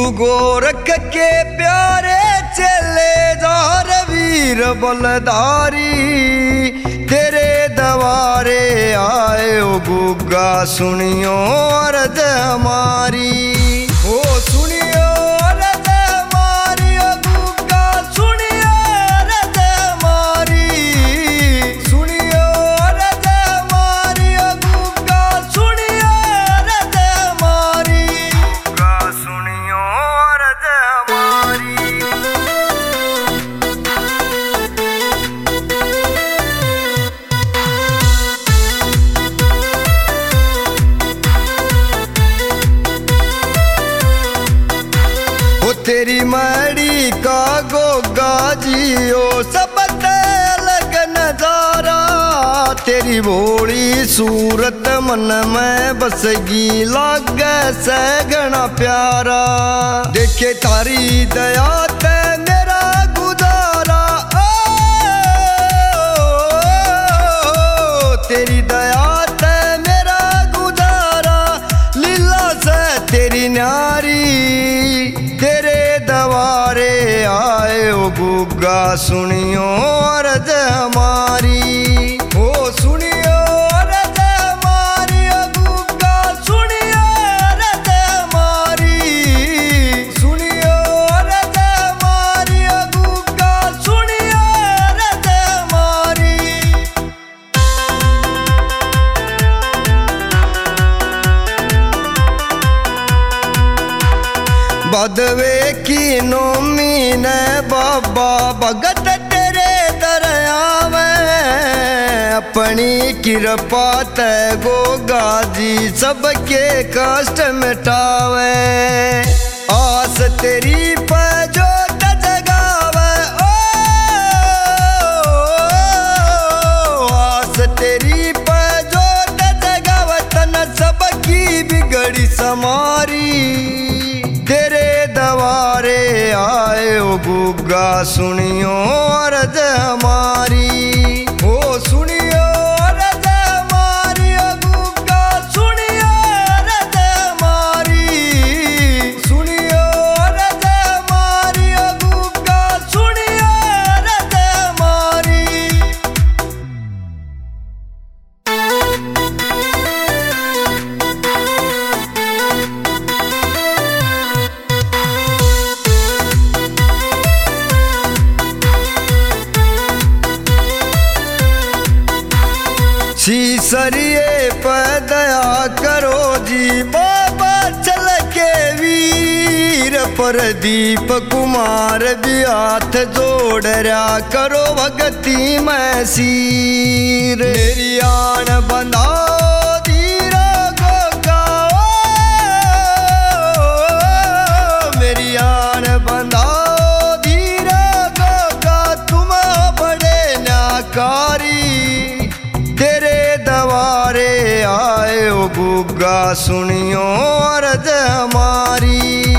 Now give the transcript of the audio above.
गोरख के प्यारे चले जार वीर बलधारी, तेरे दवारे आए ओ गुग्गा सुनियो अर्ज हमारी। ओ सुनियो अर्ज हमारी, ओ गुग्गा सुनियो अर्ज हमारी, सुनियो अर्ज हमारी, ओ गुग्गा सुनियो अर्ज हमारी, गुग्गा सुनियो अर्ज हमारी। तेरी मड़ी का गोगा जियो सब अलग नजारा, तेरी भोली सूरत मन में बसगी लागे से घना प्यारा। देखे तारी दया ते मेरा गुजारा, तेरी दया ते मेरा गुजारा, लीला से तेरी न्यारी, तेरे दवारे आए ओ गुग्गा सुनियो अर्ज हमारी। ओ सुनियो अर्ज हमारी, ओ गुग्गा सुनियो अर्ज हमारी, सुनियो अर्ज हमारी, ओ गुग्गा सुनियो अर्ज हमारी। बदवे की नोमी ने बाबा भगत तेरे दरिया में, अपनी कृपा ते गोगा जी सबके कष्ट मिटावे। आस तेरी पे जो जगावे, आस तेरी पे जो जगावे, तन सबकी बिगड़ी समारी, तेरे दवारे आए ओ गुग्गा सुनियो अर्ज हमारी। ओ सुनियो अर्ज हमारी, ओ गुग्गा सुनियो अर्ज हमारी, सुनियो अर्ज हमारी, ओ गुग्गा सुनियो अर्ज हमारी। सीसरिए पर दया करो जी बाबा चल के वीर, प्रदीप कुमार भी हाथ जोड़ रहा करो भगती में सीर। मेरी आन बंधा धीरा गोगा, मेरी आन बंधा धीरा गोगा, तुम बड़े नाकारी, तेरे दवारे आए ओ गुग्गा सुनियो अर्ज हमारी।